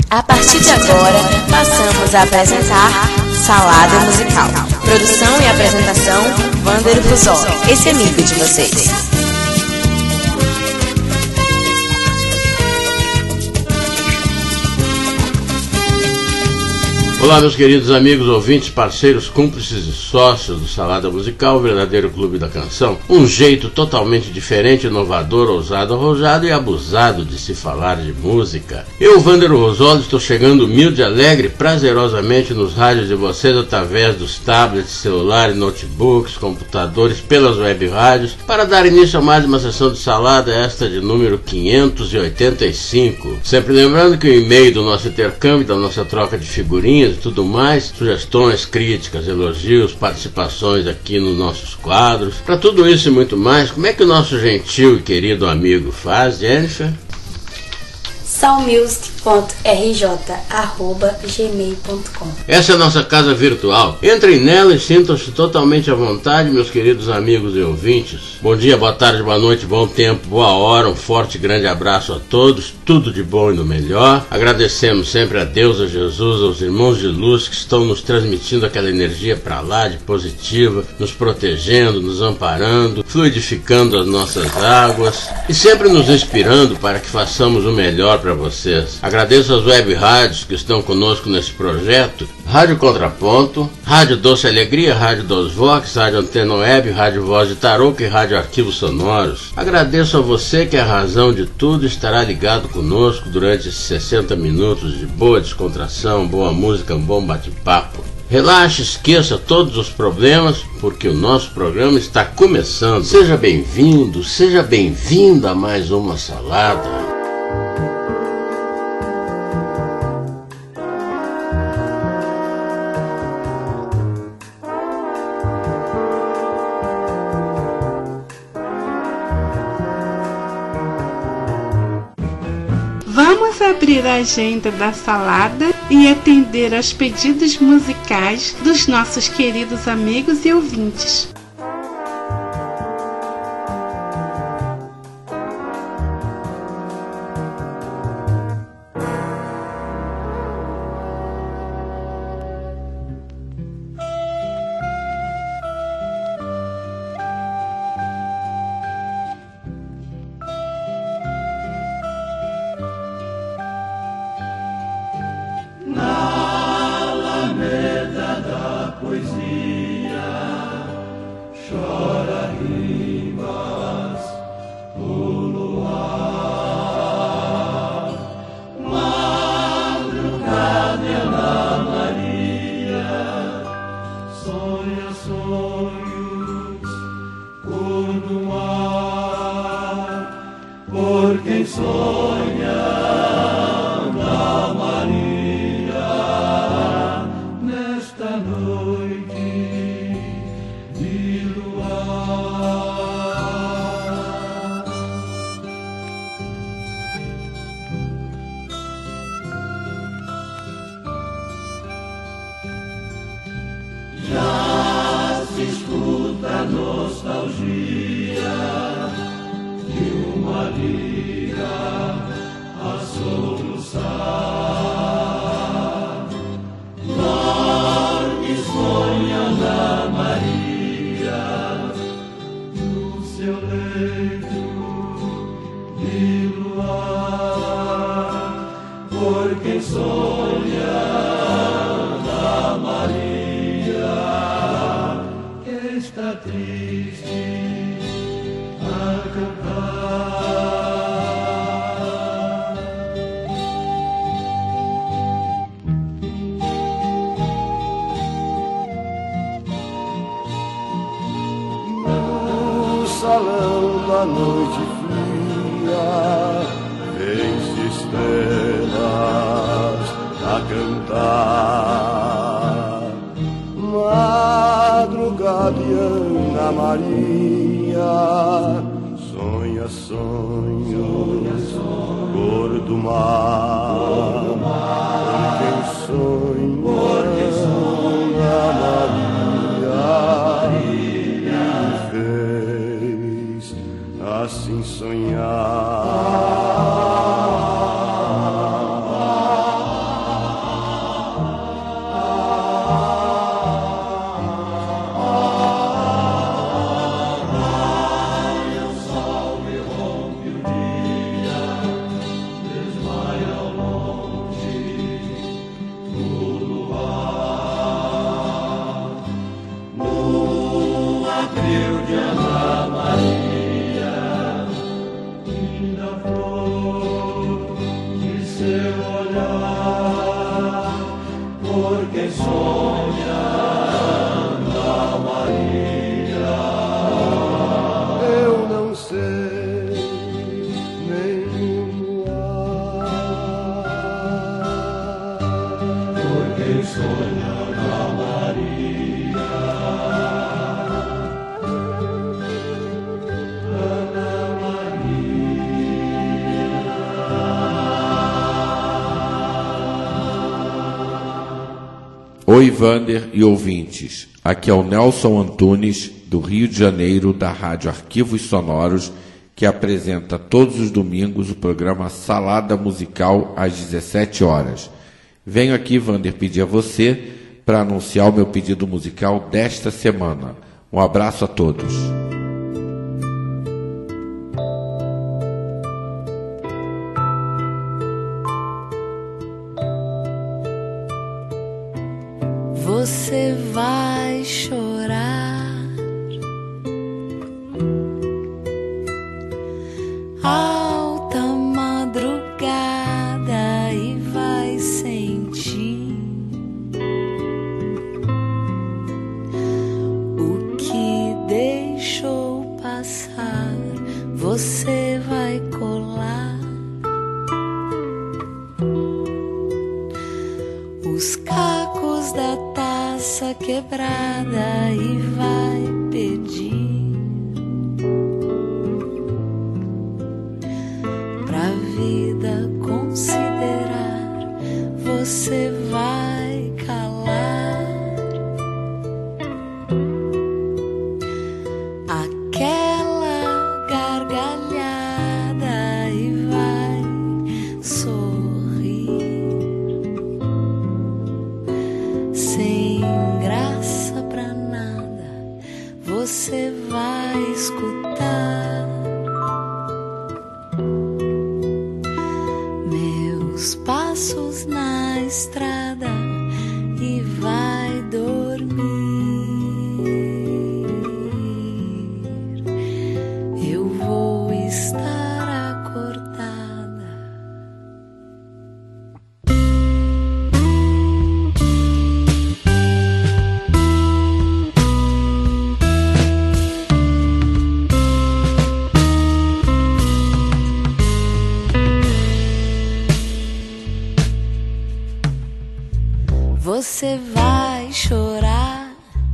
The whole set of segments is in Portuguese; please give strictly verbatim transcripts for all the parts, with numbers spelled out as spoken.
A partir de agora, passamos a apresentar Salada Musical. Produção e apresentação, Wander Fusol, esse amigo de vocês. Olá, meus queridos amigos, ouvintes, parceiros, cúmplices e sócios do Salada Musical, o verdadeiro clube da canção. Um jeito totalmente diferente, inovador, ousado, arrojado e abusado de se falar de música. Eu, Wander Rosoli, estou chegando humilde, alegre, prazerosamente nos rádios de vocês através dos tablets, celulares, notebooks, computadores, pelas web rádios, para dar início a mais uma sessão de Salada, esta de número quinhentos e oitenta e cinco. Sempre lembrando que o e-mail do nosso intercâmbio, da nossa troca de figurinhas, e tudo mais, sugestões, críticas, elogios, participações aqui nos nossos quadros. Para tudo isso e muito mais, como é que o nosso gentil e querido amigo faz, Jennifer? salmusic ponto r j arroba gmail ponto com. Essa é a nossa casa virtual. Entrem nela e sintam-se totalmente à vontade, meus queridos amigos e ouvintes. Bom dia, boa tarde, boa noite, bom tempo, boa hora. Um forte e grande abraço a todos. Tudo de bom e do melhor. Agradecemos sempre a Deus, a Jesus, aos irmãos de luz que estão nos transmitindo aquela energia para lá de positiva, nos protegendo, nos amparando, fluidificando as nossas águas e sempre nos inspirando para que façamos o melhor para vocês. Agradeço às web rádios que estão conosco nesse projeto: Rádio Contraponto, Rádio Doce Alegria, Rádio Dos Vox, Rádio Antena Web, Rádio Voz de Tarouca e Rádio Arquivos Sonoros. Agradeço a você que é a razão de tudo estará ligado conosco durante esses sessenta minutos de boa descontração, boa música, um bom bate-papo. Relaxe, esqueça todos os problemas, porque o nosso programa está começando. Seja bem-vindo, seja bem-vinda a mais uma Salada. Vamos abrir a agenda da Salada e atender aos pedidos musicais dos nossos queridos amigos e ouvintes. Salão da noite fria, vem-se estrelas a cantar. Madrugada e Ana Maria, sonha, sonho, cor do mar, por quem sonha, Ana Maria, assim sonhar. Oi, Vander e ouvintes. Aqui é o Nelson Antunes, do Rio de Janeiro, da Rádio Arquivos Sonoros, que apresenta todos os domingos o programa Salada Musical às dezessete horas. Venho aqui, Vander, pedir a você para anunciar o meu pedido musical desta semana. Um abraço a todos. Você vai chorar alta madrugada e vai sentir o que deixou passar. Você vai colar os cacos da taça quebrada e vai pedir pra vida considerar. Você vai calar aquela gargalhada e vai sorrir sem graça pra nada. Você vai escutar meus passos na estrada e vai dormir. Eu vou estar acordada. Você vai chorar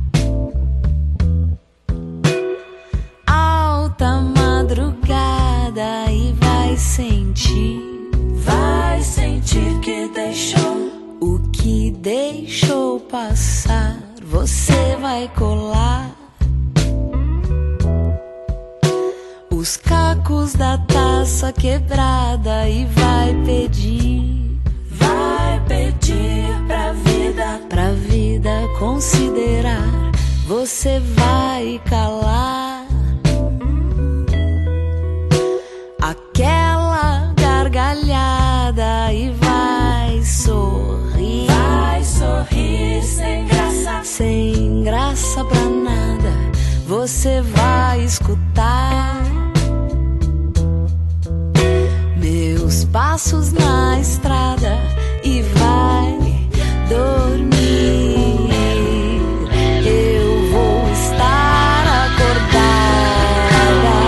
alta madrugada e vai sentir, vai sentir que deixou o que deixou passar. Você vai colar os cacos da taça quebrada e vai pedir, vai pedir pra vida, pra vida considerar. Você vai calar aquela gargalhada e vai sorrir, vai sorrir sem graça, sem graça pra nada. Você vai escutar meus passos na estrada e vai dormir. Eu vou estar acordada.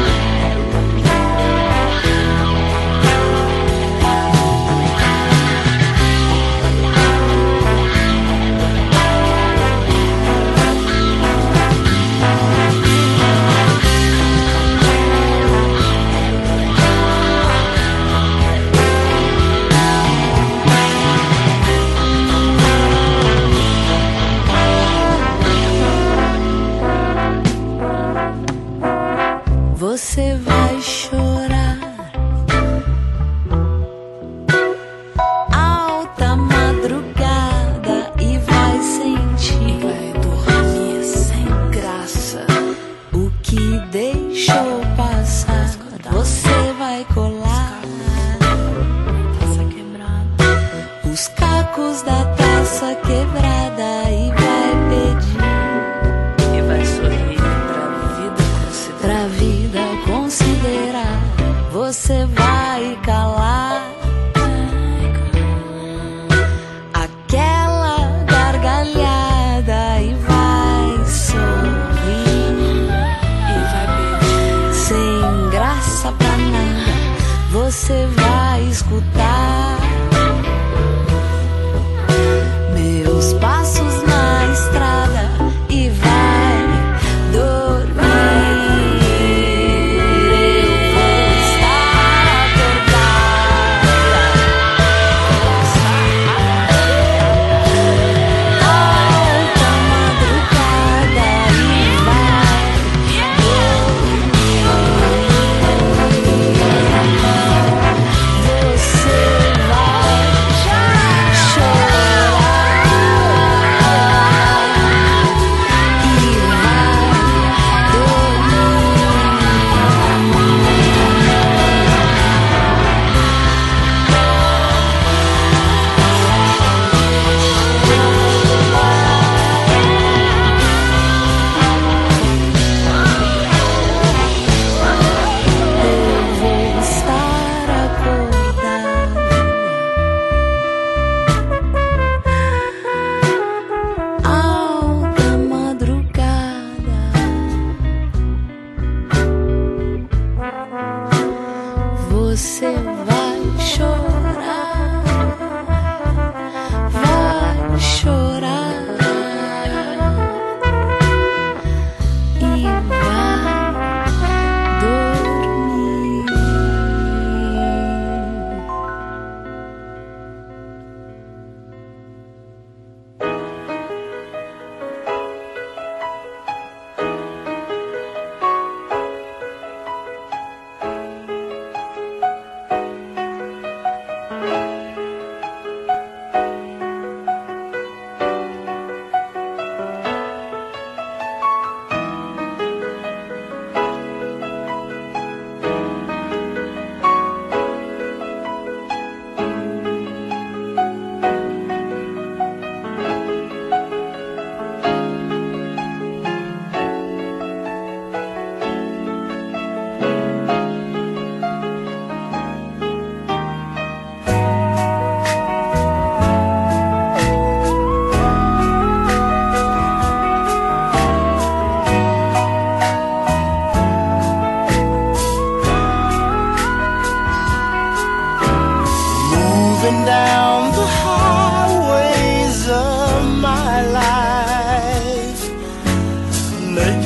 Você vai chorar alta madrugada e vai sentir, vai dormir sem graça o que deixou passar. Você vai colar taça quebrada, os cacos da taça quebrada e vai pedir, e vai sorrir pra vida considerar, pra vida considerar. Você vai calar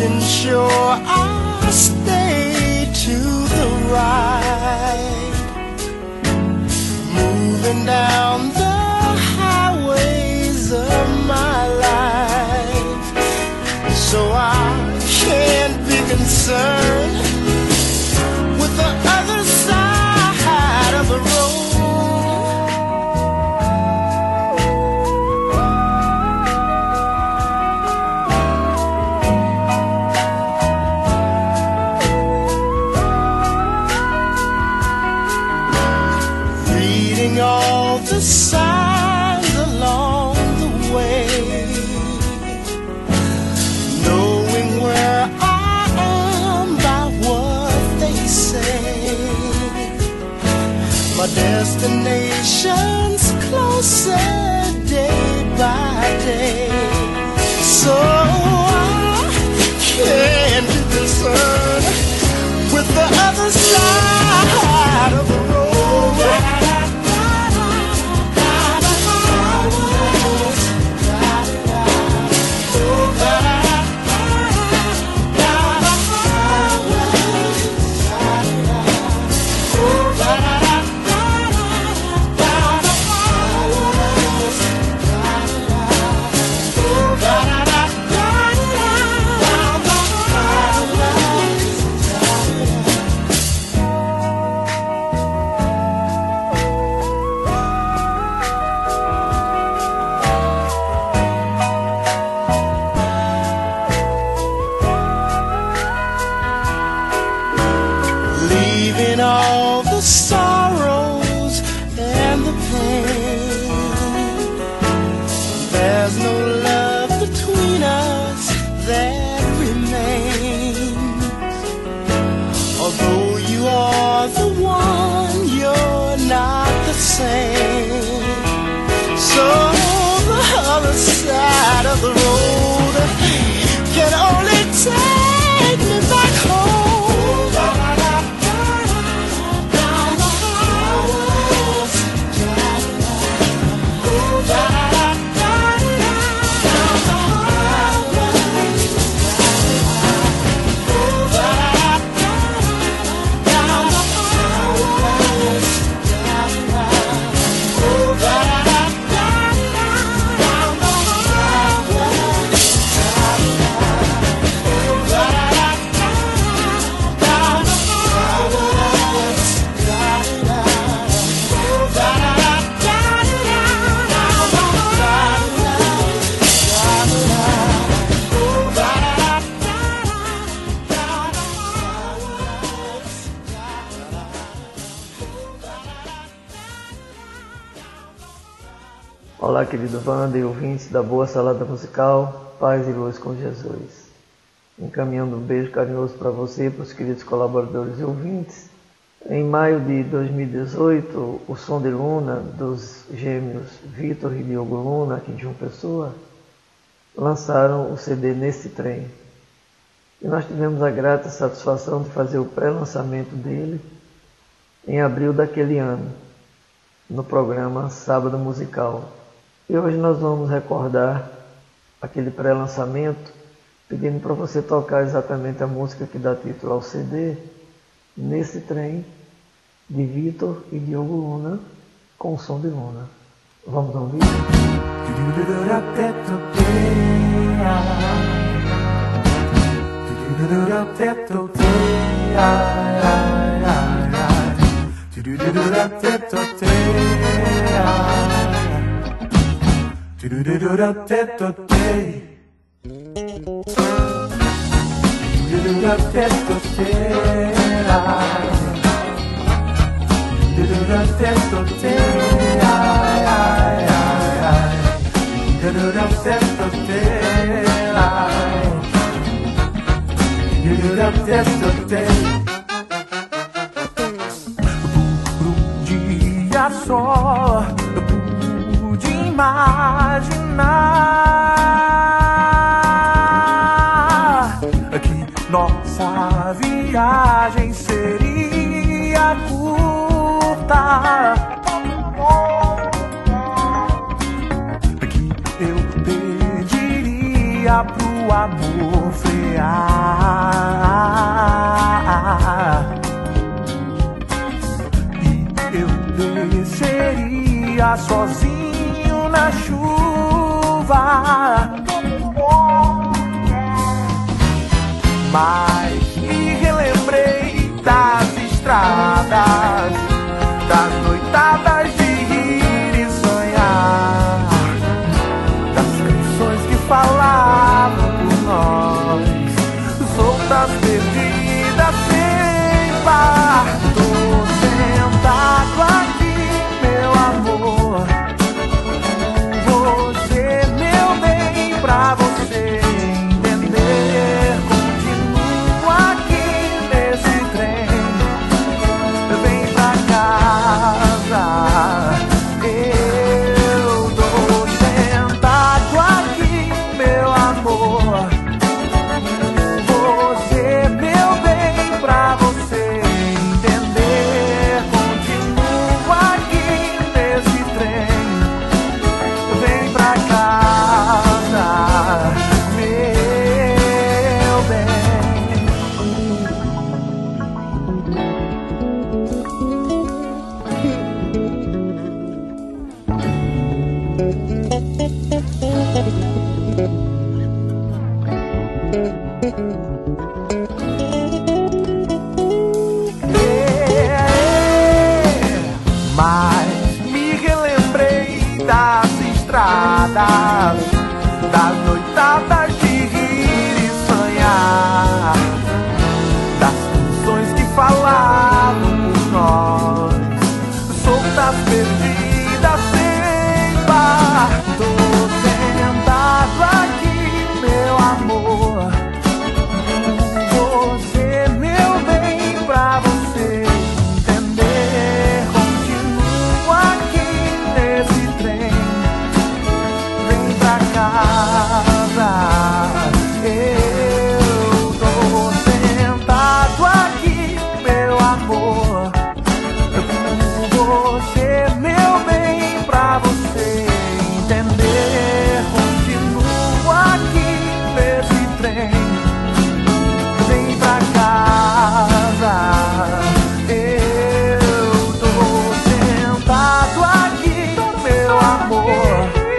ensure I stay to the right, moving down the highways of my life, so I can't be concerned with the other side of the road. All the signs along the way, knowing where I am by what they say. My destination's closer day by day, so I can't be concerned with the other side of the road. All the sorrows and the pain, there's no love between us that remains. Although you are the one, you're not the same. So the other side of the road can only take me back home. Olá, querido banda e ouvintes da Boa Salada Musical, paz e luz com Jesus. Encaminhando um beijo carinhoso para você e para os queridos colaboradores e ouvintes. Em maio de dois mil e dezoito, o Som de Luna, dos gêmeos Vitor e Diogo Luna, aqui de João Pessoa, lançaram o C D Nesse Trem. E nós tivemos a grata satisfação de fazer o pré-lançamento dele em abril daquele ano, no programa Sábado Musical. E hoje nós vamos recordar aquele pré-lançamento, pedindo para você tocar exatamente a música que dá título ao C D, Nesse Trem, de Vitor e Diogo Luna, com o Som de Luna. Vamos ouvir? Um dia só eu pude imaginar que nossa viagem seria curta, que eu pediria pro o amor frear, e eu desceria sozinho na chuva. Mas me relembrei das estradas, das noitadas de rir e sonhar, das canções que falavam por nós, soltas, perdidas, sem par. Tô sentado aqui, meu amor, você, meu bem, pra você entender. Continuo aqui nesse trem, vem pra casa. Eu tô sentado aqui, meu amor, você, meu bem, pra você entender. Continuo aqui nesse trem, vem pra casa, meu bem. Mas me relembrei das estradas, das noitadas de rir e sonhar, das canções que falavam por nós, soltas, perdidas, sem par. Tô sentado aqui, meu amor, você, meu bem, pra você entender. Continuo aqui nesse trem, vem pra casa. Eu tô sentado aqui, meu amor, você, meu bem, pra você entender. Continuo aqui nesse trem, vem pra casa. Eu tô sentado aqui, meu amor,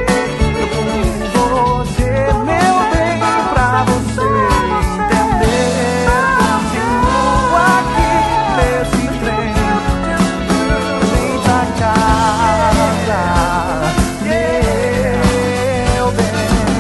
você, meu bem, pra você entender. Continuo aqui nesse trem, vem pra casa, meu bem.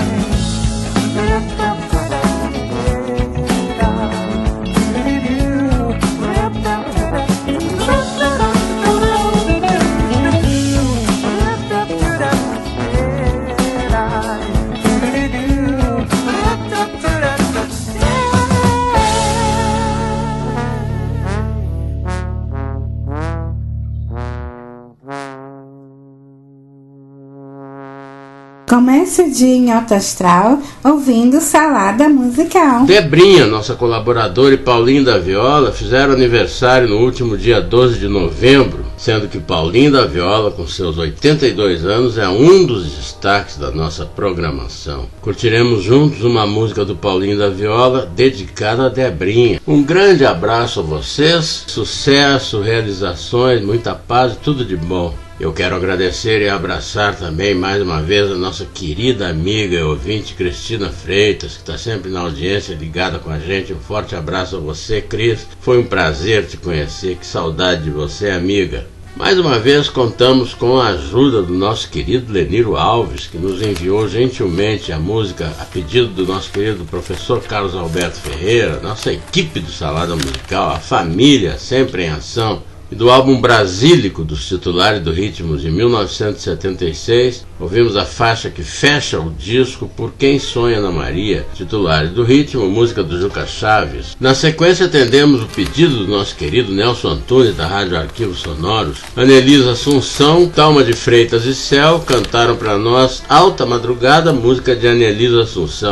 Comece o dia em alto astral ouvindo Salada Musical. Debrinha, nossa colaboradora, e Paulinho da Viola fizeram aniversário no último dia doze de novembro, sendo que Paulinho da Viola, com seus oitenta e dois anos, é um dos destaques da nossa programação. Curtiremos juntos uma música do Paulinho da Viola dedicada a Debrinha. Um grande abraço a vocês, sucesso, realizações, muita paz e tudo de bom. Eu quero agradecer e abraçar também mais uma vez a nossa querida amiga e ouvinte Cristina Freitas, que está sempre na audiência ligada com a gente. Um forte abraço a você, Cris. Foi um prazer te conhecer, que saudade de você, amiga. Mais uma vez contamos com a ajuda do nosso querido Leniro Alves, que nos enviou gentilmente a música a pedido do nosso querido professor Carlos Alberto Ferreira, nossa equipe do Salada Musical, a família sempre em ação. E do álbum Brasílico dos Titulares do Ritmo de mil novecentos e setenta e seis, ouvimos a faixa que fecha o disco Por Quem Sonha na Maria, Titulares do Ritmo, música do Juca Chaves. Na sequência atendemos o pedido do nosso querido Nelson Antunes, da Rádio Arquivos Sonoros. Anelisa Assunção, Talma de Freitas e Céu cantaram para nós Alta Madrugada, música de Anelisa Assunção.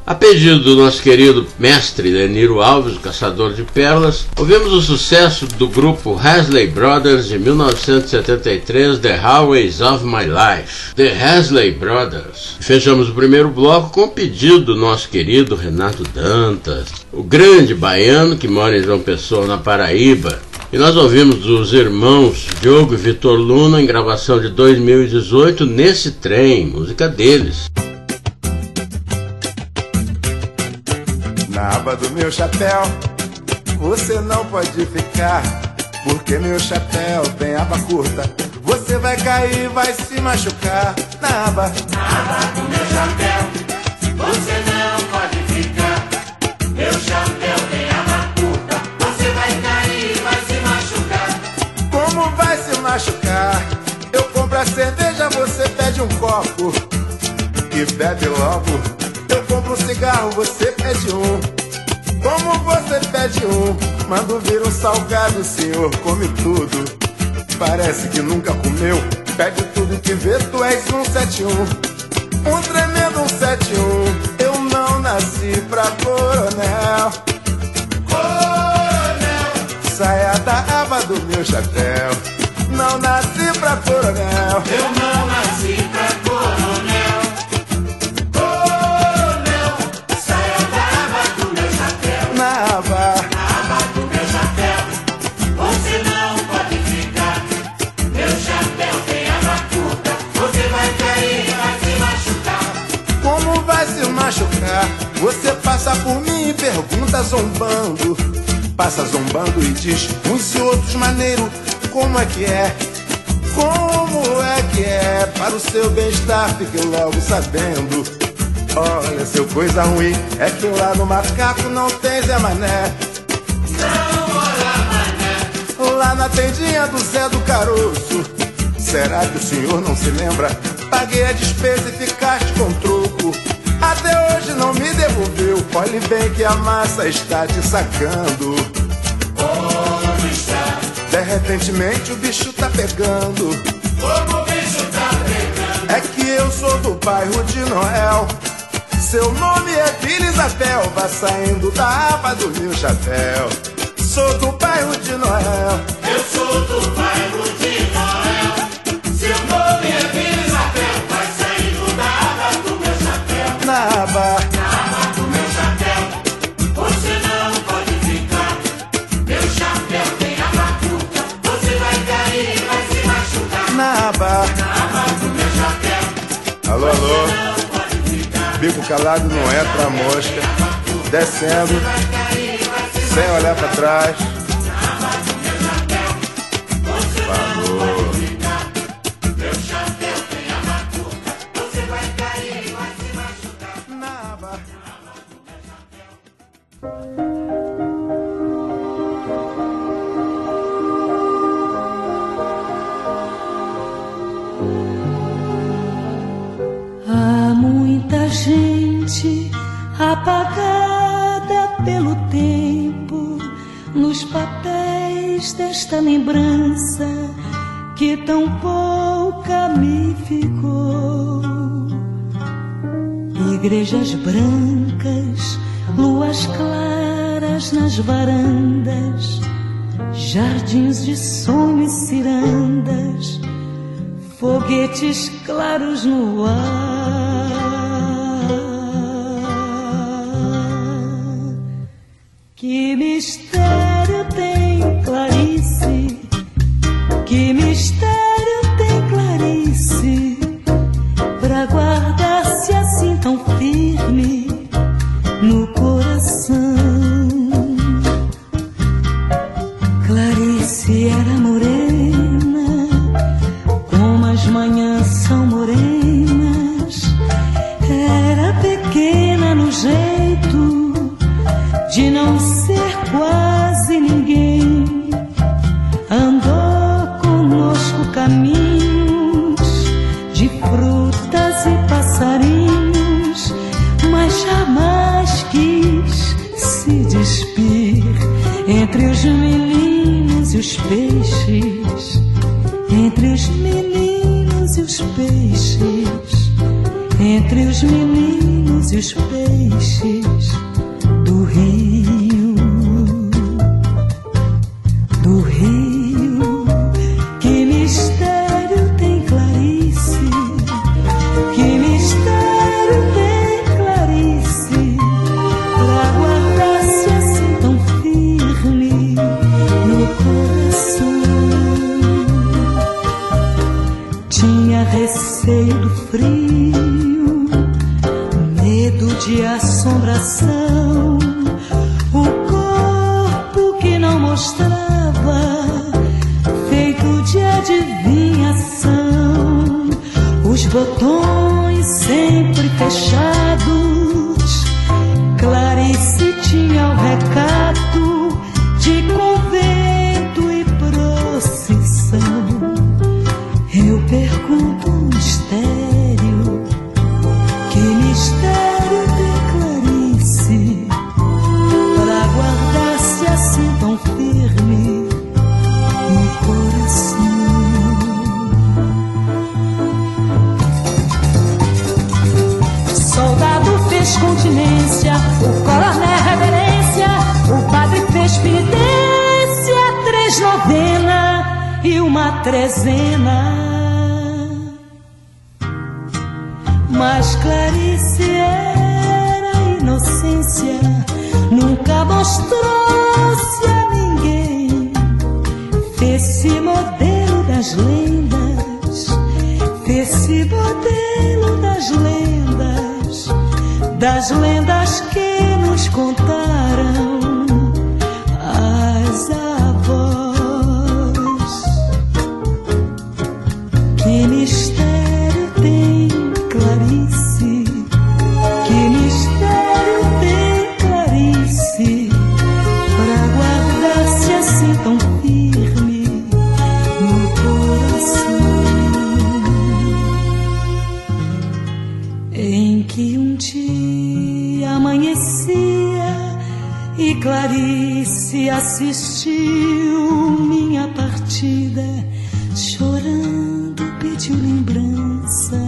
A pedido do nosso querido mestre Leniro Alves, o caçador de pérolas, ouvimos o sucesso do grupo Hasley Brothers de mil novecentos e setenta e três, The Highways of My Life. The Hasley Brothers. Fechamos o primeiro bloco com o pedido do nosso querido Renato Dantas, o grande baiano que mora em João Pessoa, na Paraíba. E nós ouvimos dos irmãos Diogo e Vitor Luna em gravação de dois mil e dezoito, Nesse Trem, música deles. Na aba do meu chapéu, você não pode ficar, porque meu chapéu tem aba curta. Você vai cair e vai se machucar. Na aba, na aba do meu chapéu, você não pode ficar. Meu chapéu tem aba curta. Você vai cair e vai se machucar. Como vai se machucar? Eu compro a cerveja, você pede um copo e bebe logo. Eu compro um cigarro, você pede um. Como você pede um, mando vir um salgado, o senhor come tudo. Parece que nunca comeu, pede tudo que vê, tu és um sete um. Um tremendo um sete um. Eu não nasci pra coronel. Coronel, saia da aba do meu chapéu. Não nasci pra coronel. Eu não nasci pra coronel. Na aba, na aba do meu chapéu, você não pode ficar. Meu chapéu tem aba curta. Você vai cair e vai se machucar. Como vai se machucar? Você passa por mim e pergunta zombando. Passa zombando e diz uns e outros maneiro. Como é que é? Como é que é? Para o seu bem-estar fique logo sabendo. Olha, seu coisa ruim é que lá no macaco não tem Zé Mané. Não, olha, Mané. Lá na tendinha do Zé do Caroço. Será que o senhor não se lembra? Paguei a despesa e ficaste com troco. Até hoje não me devolveu. Olhe bem que a massa está te sacando. Onde está? De repentemente o bicho tá pegando. Como o bicho tá pegando? É que eu sou do bairro de Noel. Seu nome é Vila Isabel, vá saindo da aba do meu chapéu. Sou do bairro de Noel. Eu sou do bairro de Noel. Seu nome é Vila Isabel, vai saindo da aba do meu chapéu. Na aba, na aba do meu chapéu, você não pode ficar. Meu chapéu tem aba curta. Você vai cair e vai se machucar. Na aba, na aba do meu chapéu. Alô, alô. Bico calado não é pra mosca. Descendo, sem olhar pra trás. Falou. Meu chapéu tem aba curta. Você vai cair e vai se machucar. Na aba. Há muita gente apagada pelo tempo nos papéis desta lembrança que tão pouca me ficou. Igrejas brancas, luas claras nas varandas, jardins de sonho e cirandas, foguetes claros no ar. Que mistério tem Clarice? Que mistério tem Clarice? Pra guardar-se assim tão firme no coração. Clarice era morena, como as manhãs são morenas. Era pequena no jeito de não ser quase ninguém. Andou conosco caminhos de frutas e passarinhos, mas jamais quis se despir entre os meninos e os peixes. Entre os meninos e os peixes, entre os meninos e os peixes do rio, do rio. Que mistério tem Clarice, que mistério tem Clarice, pra guardar-se assim tão firme no coração. Tinha receio do frio, medo de assombração, o corpo que não mostrava, feito de adivinhação, os botões sempre fechados. Clarice tinha o recato de convento e procissão. Eu pergunto um mistério, que mistério tem Clarice, pra guardar-se assim tão firme no coração. Soldado fez continência, o coronel reverência, o padre fez penitência, três novena e uma trezena. Mas Clarice era inocência, nunca mostrou-se a ninguém. Fez-se modelo das lendas, fez-se modelo das lendas, das lendas que nos contaram as avós. Que mistério tem Clarice, que mistério tem Clarice, pra guardar-se assim tão firme no coração. Em que um dia amanhecia e Clarice assistiu minha partida, chorando pediu lembrança,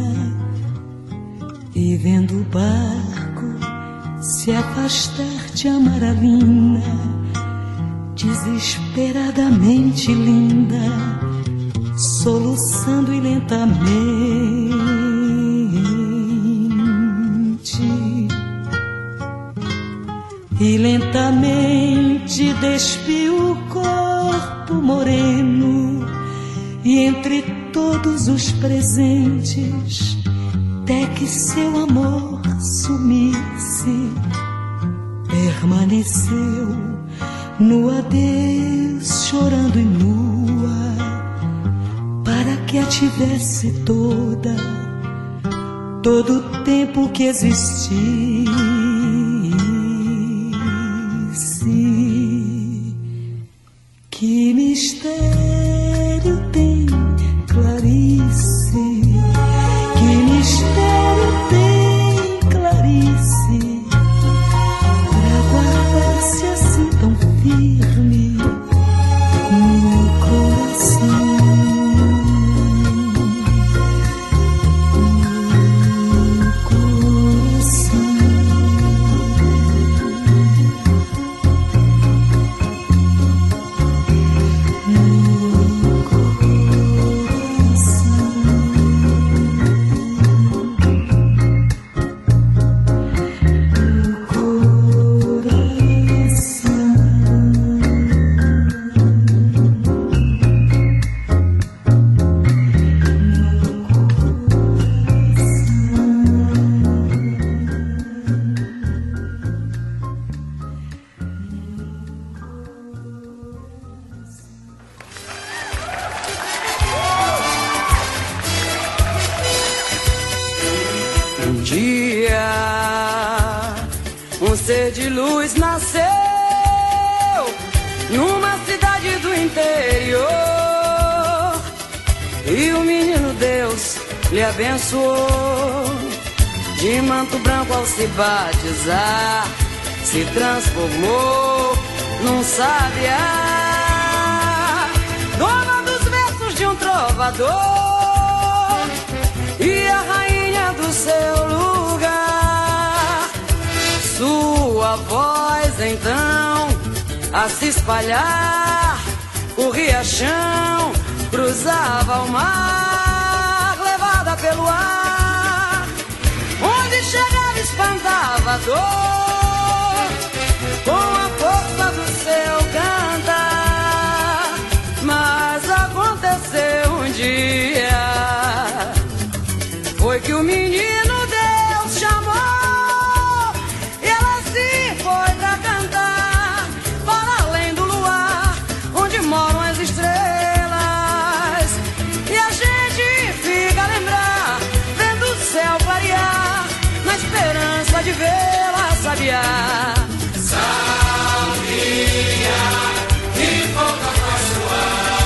e vendo o barco se afastar de Amaralina, desesperadamente linda, soluçando e lentamente, e lentamente despiu o corpo moreno, e entre todos os presentes, até que seu amor sumisse, permaneceu no adeus, chorando e nua, para que a tivesse toda, todo o tempo que existisse. Que mistério tem Clarice, que mistério tem Clarice, pra guardar-se assim tão firme no coração. Um dia, um ser de luz nasceu numa cidade do interior, e o menino Deus lhe abençoou. De manto branco ao se batizar, se transformou num sabiá, dona dos versos de um trovador, e a rainha do seu a se espalhar. O riachão cruzava o mar, levada pelo ar. Onde chegava espantava a dor, com a força do seu cantar. Mas aconteceu um dia, foi que o menino Deus chamou, e ela se foi pra cantar para além do luar, onde moram as estrelas. E a gente fica a lembrar, vendo o céu clarear, na esperança de vê-la sabiar. Sabia que pouca faz sua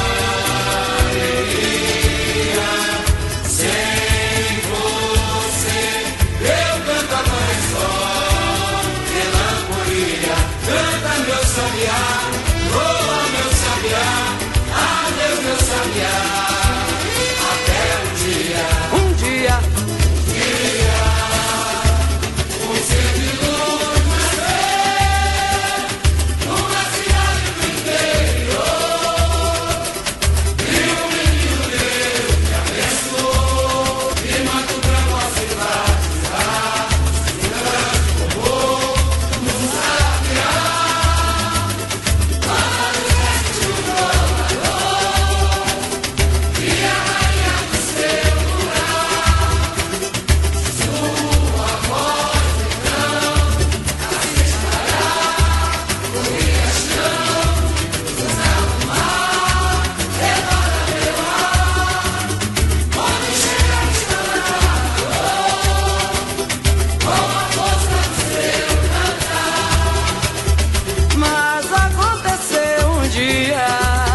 alegria. Sem você eu canto a mãe só, melancolia. Canta meu sabiá, voa meu sabiá, adeus meu sabiá. Até um dia, Um dia, dia, um ser de luz nascer numa cidade do interior. E o menino Deus me abençoou, e manto branco ao se batizar, se transformou num sabiá. Fala do resto do trovador, e a rainha do seu lugar. Sua voz então a se espalhar, o riachão cruzava o mar, levada pelo ar. Onde chega espantava a dor, com a força do seu cantar. mas aconteceu um dia,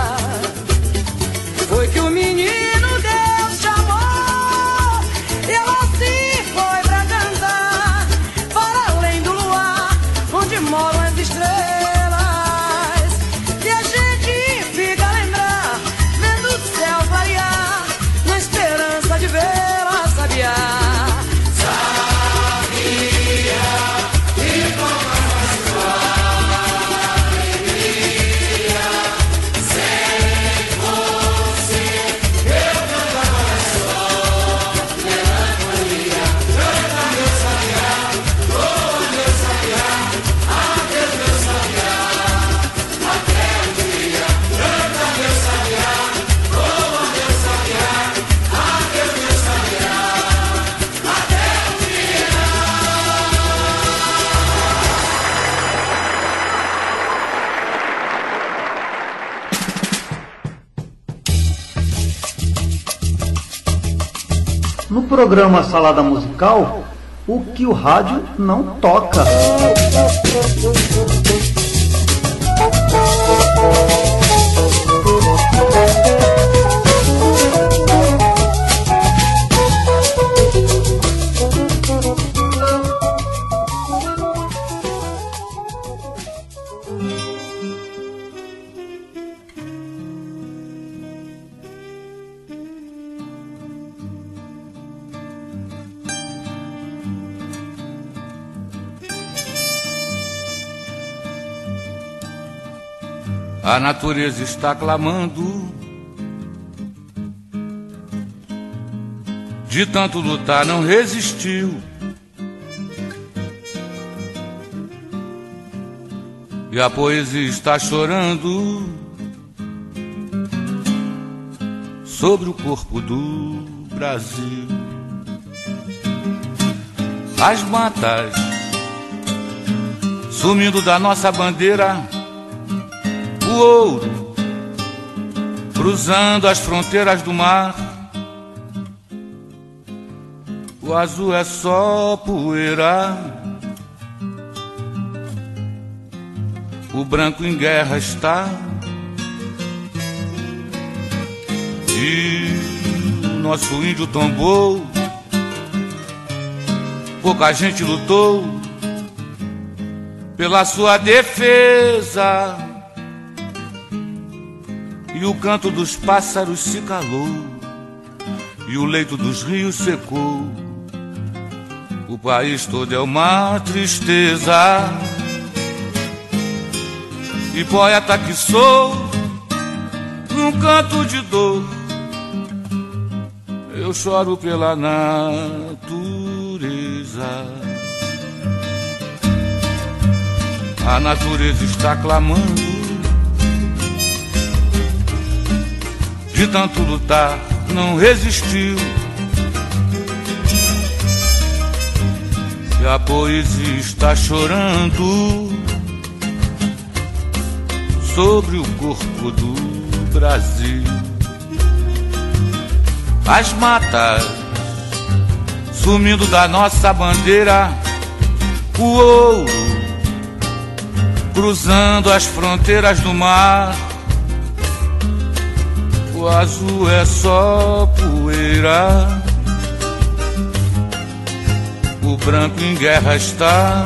foi que o menino Deus chamou, e ela se foi pra cantar para além do luar, onde moram as estrelas. E a gente fica a lembrar, vendo o céu clarear, na esperança de vê-la sabiar. Sabia que pouca faz sua alegria. Sem você eu canto a mãe só, melancolia. Canta meu sabiá, voa meu sabiá, adeus meu sabiá. Até um dia, canta meu sabiá, voa meu sabiá, adeus meu sabiá. Até um dia. No programa Salada Musical, o que o rádio não toca. A natureza está clamando, de tanto lutar não resistiu. E a poesia está chorando sobre o corpo do Brasil. As matas sumindo da nossa bandeira, o ouro cruzando as fronteiras do mar. O azul é só poeira, o branco em guerra está. E o nosso índio tombou, pouca gente lutou pela sua defesa. E o canto dos pássaros se calou, e o leito dos rios secou. O país todo é uma tristeza, E poeta que sou, num canto de dor, eu choro pela natureza. A natureza está clamando, de tanto lutar não resistiu. E a poesia está chorando sobre o corpo do Brasil. As matas sumindo da nossa bandeira, o ouro cruzando as fronteiras do mar. O azul é só poeira, o branco em guerra está,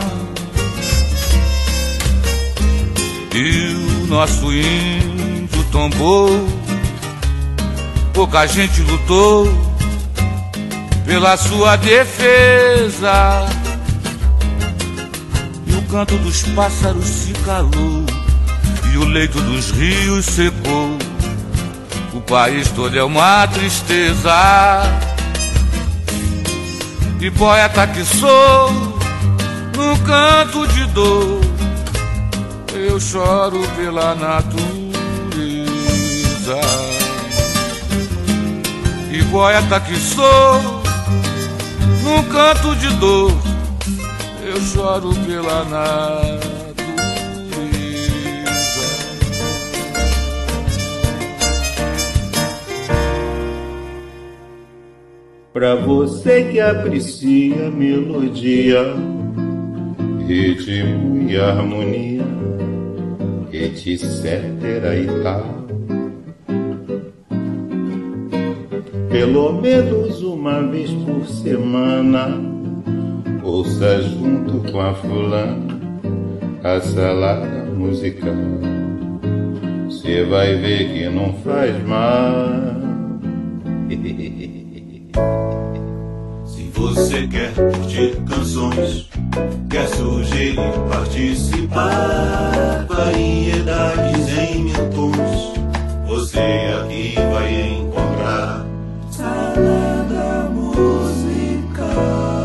e o nosso índio tombou. Pouca gente lutou pela sua defesa, e o canto dos pássaros se calou, e o leito dos rios secou. O país todo é uma tristeza. E poeta que sou, no canto de dor, eu choro pela natureza. E poeta que sou, no canto de dor, eu choro pela natureza. Pra você que aprecia melodia, ritmo e harmonia, etc e tal, pelo menos uma vez por semana, ouça junto com a fulana a salada musical. Cê vai ver que não faz mal. Se você quer curtir canções, quer sugerir, participar, variedades em mil tons, você aqui vai encontrar Salada Musical.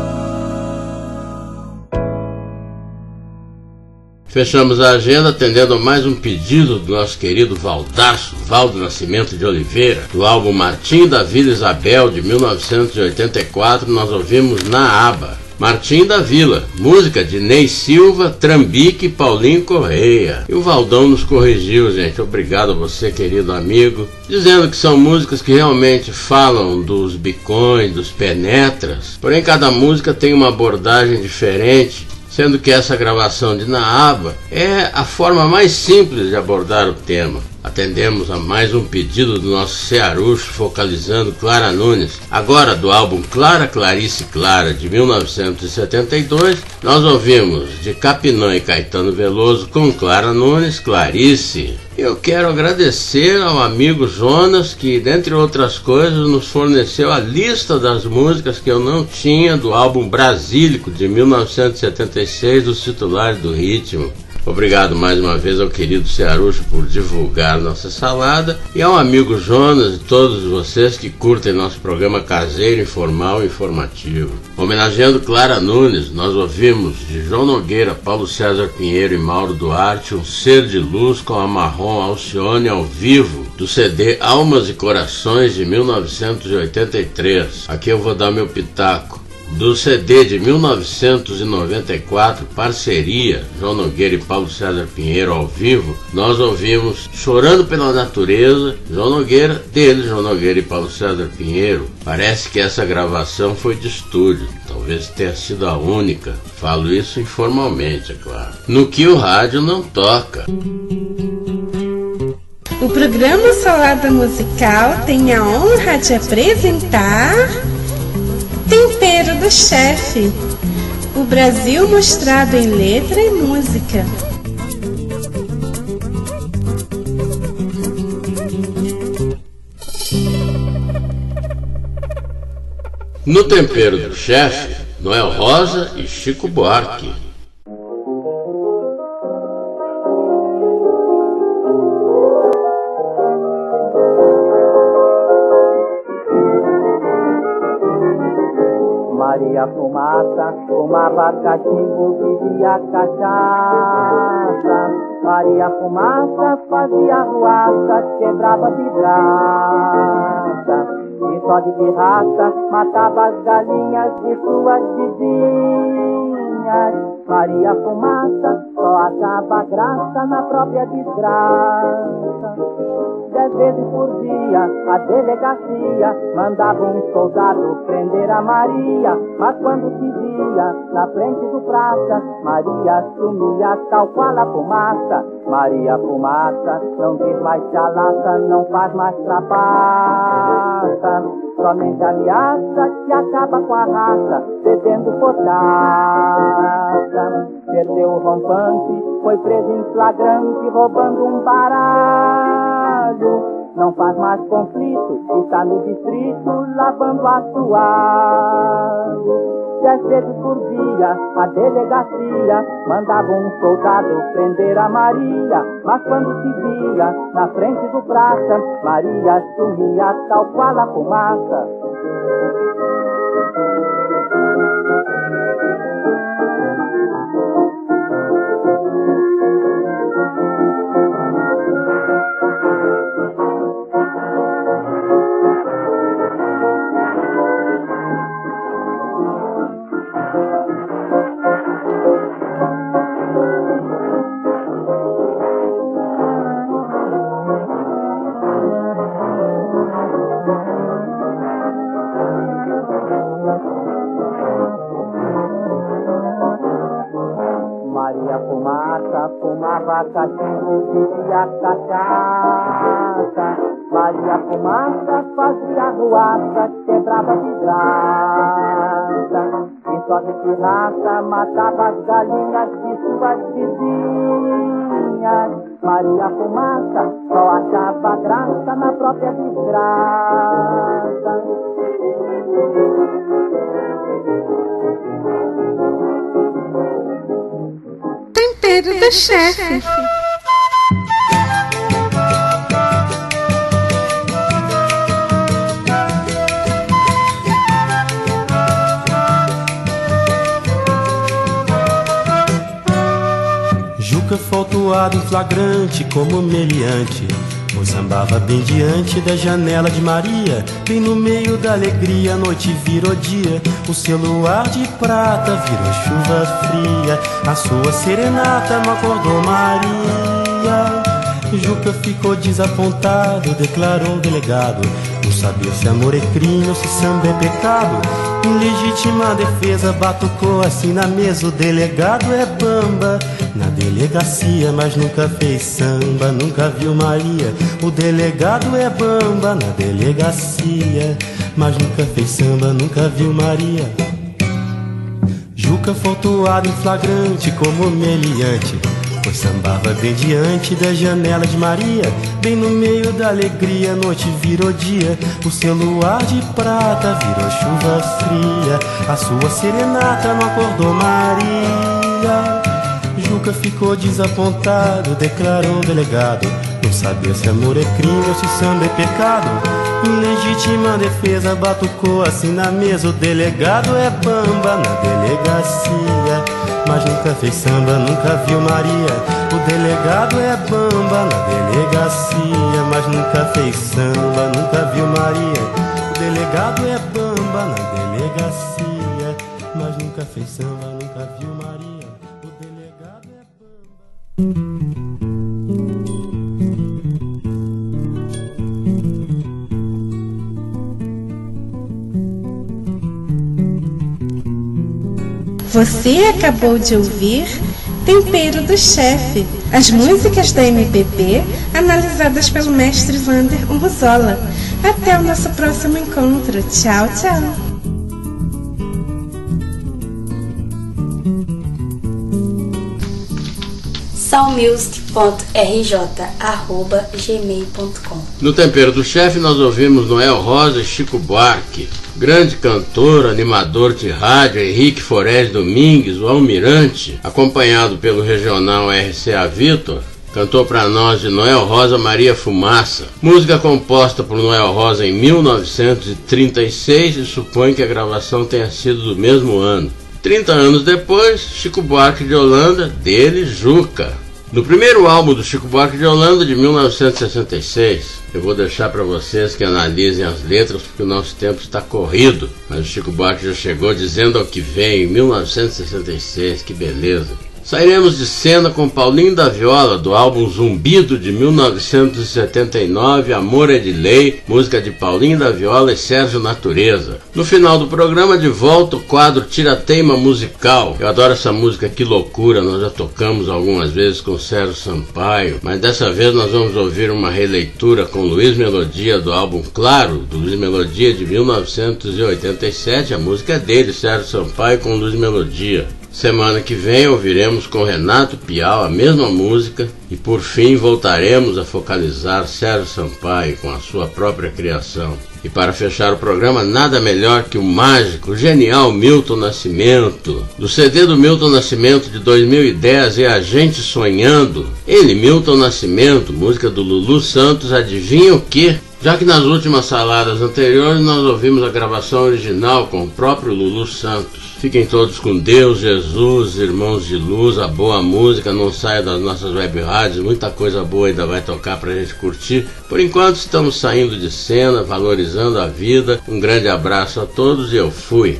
Fechamos a agenda atendendo a mais um pedido do nosso querido Valdaço, Valdo Nascimento de Oliveira. Do álbum Martim da Vila Isabel, de mil novecentos e oitenta e quatro, nós ouvimos Na Aba. Martim da Vila, música de Ney Silva, Trambique e Paulinho Correia. E o Valdão nos corrigiu, gente. Obrigado a você, querido amigo. Dizendo que são músicas que realmente falam dos bicões, dos penetras. Porém, cada música tem uma abordagem diferente, sendo que essa gravação de Na Aba é a forma mais simples de abordar o tema. Atendemos a mais um pedido do nosso cearucho, focalizando Clara Nunes. Agora, do álbum Clara, Clarice, Clara, de mil novecentos e setenta e dois, nós ouvimos de Capinã e Caetano Veloso com Clara Nunes, Clarice. Eu quero agradecer ao amigo Jonas, que, dentre outras coisas, nos forneceu a lista das músicas que eu não tinha do álbum Brasílico, de mil novecentos e setenta e seis, dos titulares do Ritmo. Obrigado mais uma vez ao querido Cearucho por divulgar nossa salada, e ao amigo Jonas e todos vocês que curtem nosso programa caseiro, informal e informativo. Homenageando Clara Nunes, nós ouvimos de João Nogueira, Paulo César Pinheiro e Mauro Duarte, Um Ser de Luz com a Marrom Alcione ao vivo, do C D Almas e Corações, de mil novecentos e oitenta e três. Aqui eu vou dar meu pitaco. Do C D de mil novecentos e noventa e quatro, Parceria, João Nogueira e Paulo César Pinheiro ao vivo, nós ouvimos Chorando pela Natureza, João Nogueira, dele, João Nogueira e Paulo César Pinheiro. Parece que essa gravação foi de estúdio, talvez tenha sido a única. Falo isso informalmente, é claro. No que o rádio não toca. O programa Salada Musical tem a honra de apresentar Tempero do Chefe, o Brasil mostrado em letra e música. No Tempero do Chefe, Noel Rosa e Chico Buarque. Maria Fumaça fumava cachimbo, bebia cachaça. Maria Fumaça fazia ruaça, quebrava vidraça. E só de pirraça matava as galinhas de suas vizinhas. Maria Fumaça só achava graça na própria desgraça. Dez vezes por dia a delegacia mandava um soldado prender a Maria. Mas quando se via na frente do praça, Maria sumia tal qual a fumaça. Maria Fumaça não diz mais chalaça, não faz mais trapaça. Somente ameaça que acaba com a raça, bebendo potaça. Perdeu o rompante, foi preso em flagrante, roubando um baralho. Não faz mais conflito, está no distrito, lavando assoalho. Dez vezes por dia a delegacia mandava um soldado prender a Maria. Mas quando se via na frente do praça, Maria sumia tal qual a fumaça. Maria Fumaça fumava cachimbo, bebia cachaça. Maria Fumaça fazia ruaça, quebrava vidraça. E só de pirraça matava as galinhas de suas vizinhas. Maria Fumaça só achava graça na própria desgraça. Tempero do chefe. Juca faltoado em flagrante como meliante, pois sambava bem diante da janela de Maria. Bem no meio da alegria a noite virou dia, o seu luar de prata virou chuva fria. A sua serenata não acordou Maria. Juca ficou desapontado, declarou o delegado. Não sabia se amor é crime ou se samba é pecado. Em legítima defesa batucou assim na mesa. O delegado é bamba na delegacia, mas nunca fez samba, nunca viu Maria. O delegado é bamba na delegacia, mas nunca fez samba, nunca viu Maria. Juca faltoado em flagrante como meliante, pois sambava bem diante da janela de Maria. Bem no meio da alegria a noite virou dia, o seu luar de prata virou chuva fria. A sua serenata não acordou Maria. Juca ficou desapontado, declarou o delegado. Não sabia se amor é crime ou se samba é pecado. Em legítima defesa batucou assim na mesa. O delegado é bamba na delegacia, mas nunca fez samba, nunca viu Maria. O delegado é bamba na delegacia, mas nunca fez samba, nunca viu Maria. O delegado é bamba na delegacia, mas nunca fez samba, nunca viu Maria. O delegado é bamba. Você acabou de ouvir Tempero do Chefe, as músicas da M P B analisadas pelo mestre Vander Muzola. Até o nosso próximo encontro. Tchau, tchau. soundmusic ponto r j arroba gmail ponto com. No Tempero do Chefe nós ouvimos Noel Rosa e Chico Buarque, grande cantor, animador de rádio Henrique Forés Domingues, o Almirante, acompanhado pelo regional R C A Vitor, cantou para nós de Noel Rosa Maria Fumaça, música composta por Noel Rosa em mil novecentos e trinta e seis e supõe que a gravação tenha sido do mesmo ano. trinta anos depois, Chico Buarque de Holanda, dele Juca. No primeiro álbum do Chico Buarque de Holanda, de mil novecentos e sessenta e seis, eu vou deixar para vocês que analisem as letras, porque o nosso tempo está corrido, mas o Chico Buarque já chegou dizendo ao que vem, em mil novecentos e sessenta e seis, que beleza. Sairemos de cena com Paulinho da Viola, do álbum Zumbido de mil novecentos e setenta e nove, Amor é de Lei, música de Paulinho da Viola e Sérgio Natureza. No final do programa, de volta, o quadro Tira-Teima Musical. Eu adoro essa música, que loucura, nós já tocamos algumas vezes com Sérgio Sampaio, mas dessa vez nós vamos ouvir uma releitura com Luiz Melodia do álbum Claro, do Luiz Melodia de mil novecentos e oitenta e sete, a música é dele, Sérgio Sampaio com Luiz Melodia. Semana que vem ouviremos com Renato Piau a mesma música e por fim voltaremos a focalizar Sérgio Sampaio com a sua própria criação. E para fechar o programa, nada melhor que o mágico, genial Milton Nascimento. Do C D do Milton Nascimento de dois mil e dez é A Gente Sonhando. Ele, Milton Nascimento, música do Lulu Santos, adivinha o que? Já que nas últimas saladas anteriores nós ouvimos a gravação original com o próprio Lulu Santos. Fiquem todos com Deus, Jesus, irmãos de luz, a boa música, não saia das nossas web rádios, muita coisa boa ainda vai tocar pra gente curtir. Por enquanto estamos saindo de cena, valorizando a vida. Um grande abraço a todos e eu fui.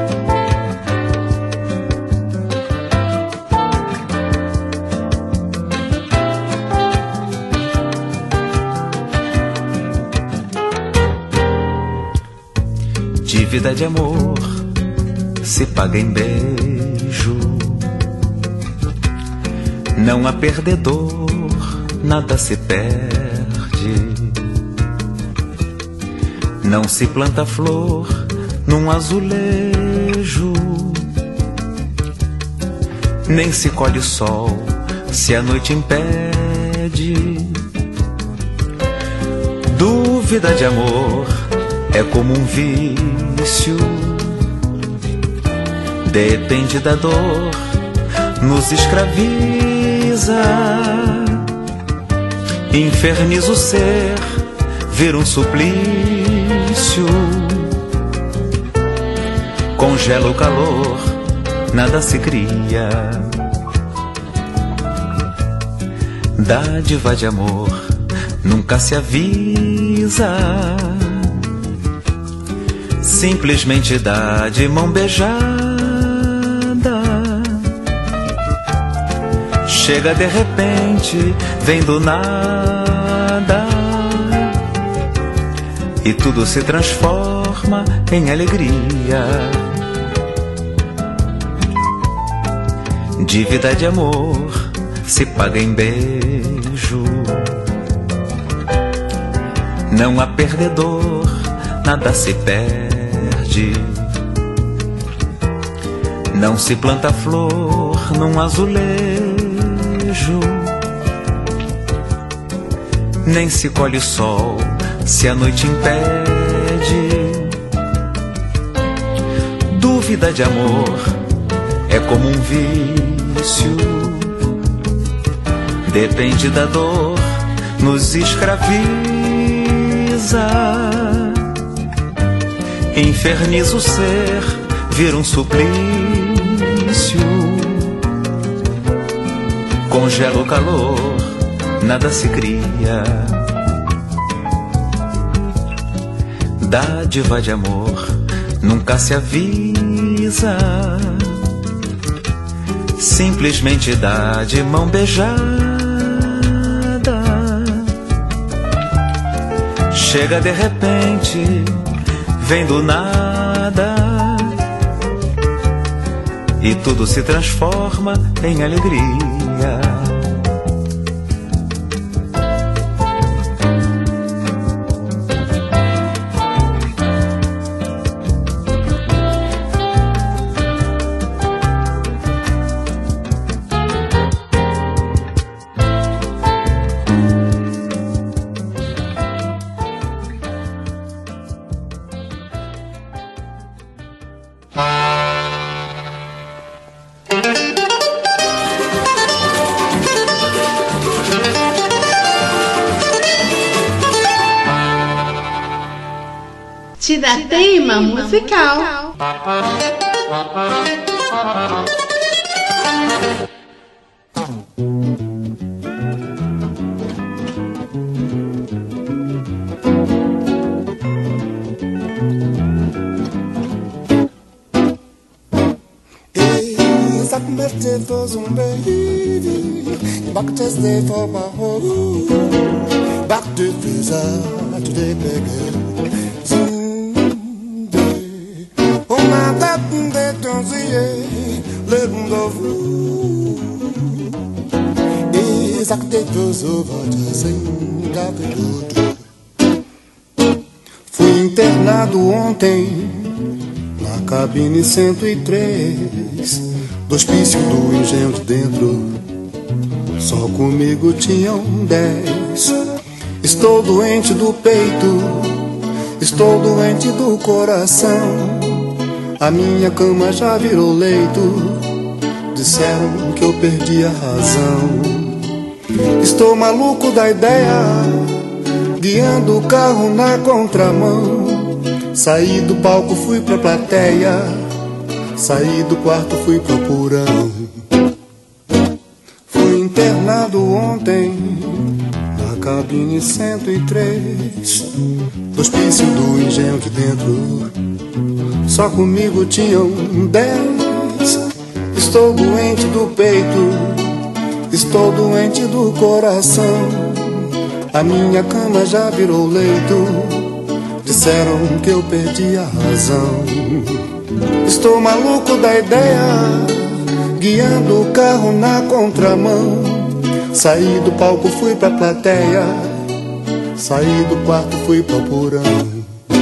Dívida de amor se paga em beijo, não há perdedor, nada se perde. Não se planta flor num azulejo, nem se colhe sol se a noite impede. Dúvida de amor é como um vício, depende da dor, nos escraviza, inferniza o ser, vira um suplício, congela o calor, nada se cria. Dádiva de amor nunca se avisa, simplesmente dá de mão beijada, chega de repente, vem do nada, e tudo se transforma em alegria. Dívida de amor se paga em beijo, não há perdedor, nada se perde. Não se planta flor num azulejo, nem se colhe sol se a noite impede. Dúvida de amor é como um vício, depende da dor, nos escraviza, inferniza o ser, vira um suplício, congela o calor, nada se cria. Dádiva de amor nunca se avisa, simplesmente dá de mão beijada, chega de repente, vem do nada, e tudo se transforma em alegria. Tiratema musical. Exactamente for um baby, bacteste for barro, bacte pisa, tu de pegue, zinde, uma data de tonzier, le bundovu, exactamente for vote sem gato. Fui internado ontem na cabine cento e três do hospício do engenho de dentro. Só comigo tinham dez. Estou doente do peito, estou doente do coração. A minha cama já virou leito. Disseram que eu perdi a razão. Estou maluco da ideia, guiando o carro na contramão. Saí do palco, fui pra plateia. Saí do quarto, fui pro porão. Fui internado ontem na cabine cento e três do hospício do engenho de dentro. Só comigo tinham dez. Estou doente do peito, estou doente do coração. A minha cama já virou leito. Disseram que eu perdi a razão. Estou maluco da ideia, guiando o carro na contramão. Saí do palco, fui pra plateia. Saí do quarto, fui pro porão.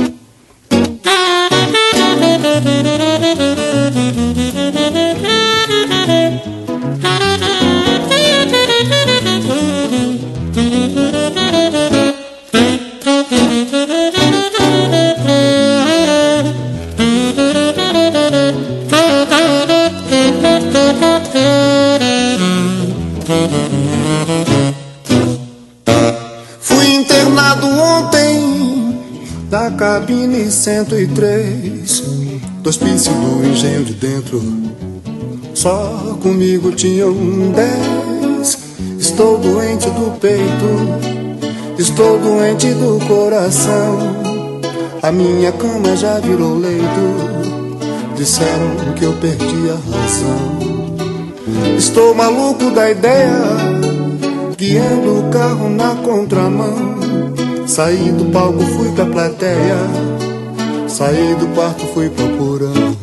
Fui internado ontem da cabine cento e três do hospício do engenho de dentro. Só comigo tinham dez. Estou doente do peito, estou doente do coração. A minha cama já virou leito. Disseram que eu perdi a razão. Estou maluco da ideia, guiando o carro na contramão. Saí do palco, fui pra plateia. Saí do quarto, fui pro porão.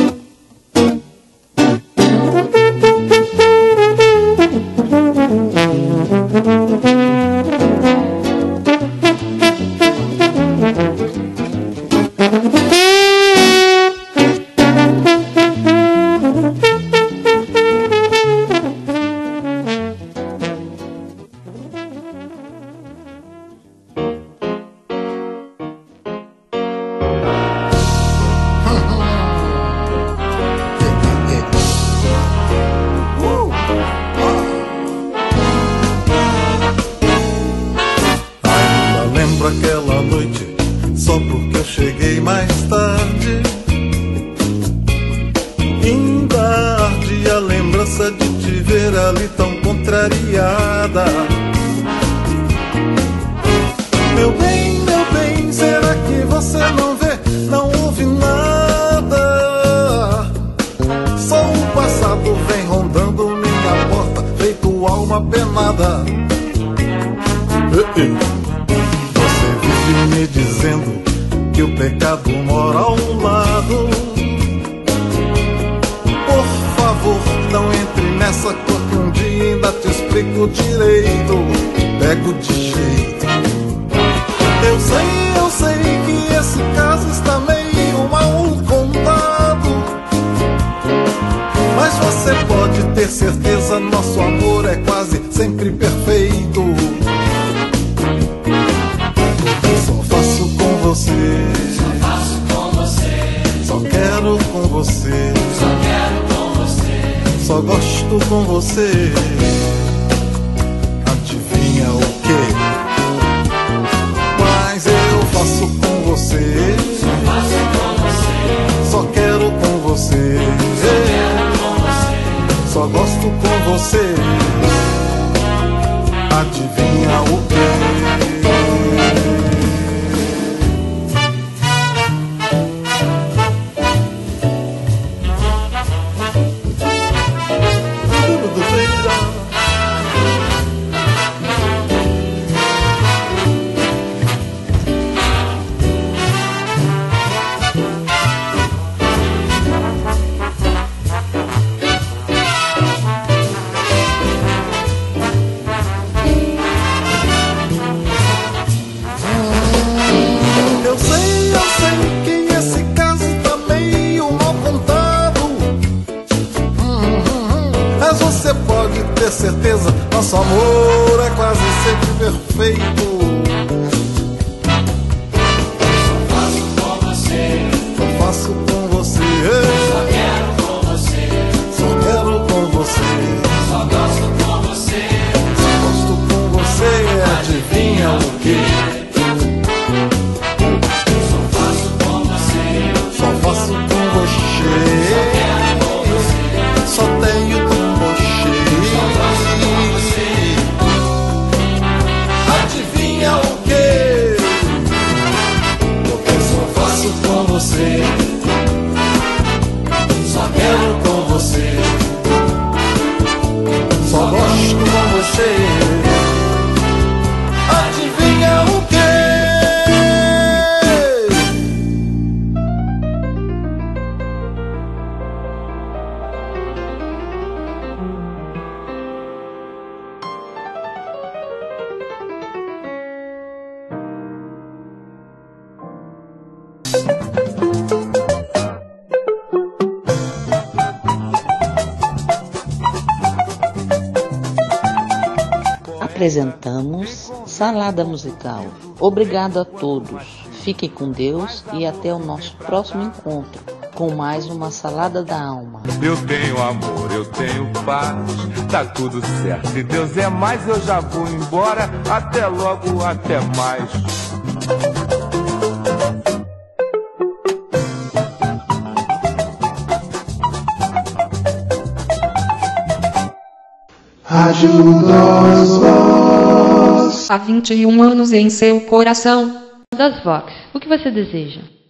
Adivinha o que? Mas eu faço com você você. Adivinha o quê? Certeza, nosso amor é quase sempre perfeito. Só faço com você, só faço com você, só quero com você, só quero com você, só gosto com você, só gosto com você. Adivinha o quê? Só faço com você, só faço com você, só quero com você, só tenho com você. Adivinha o quê? Porque só faço com você, só quero com você, só gosto com você. Adivinha o quê? Apresentamos Salada Musical. Obrigado a todos. Fiquem com Deus e até o nosso próximo encontro com mais uma Salada da Alma. Eu tenho amor, eu tenho paz, tá tudo certo. Se Deus é mais, eu já vou embora. Até logo, até mais. Rádio Vox. Há vinte e um anos em seu coração. Das Vox, o que você deseja?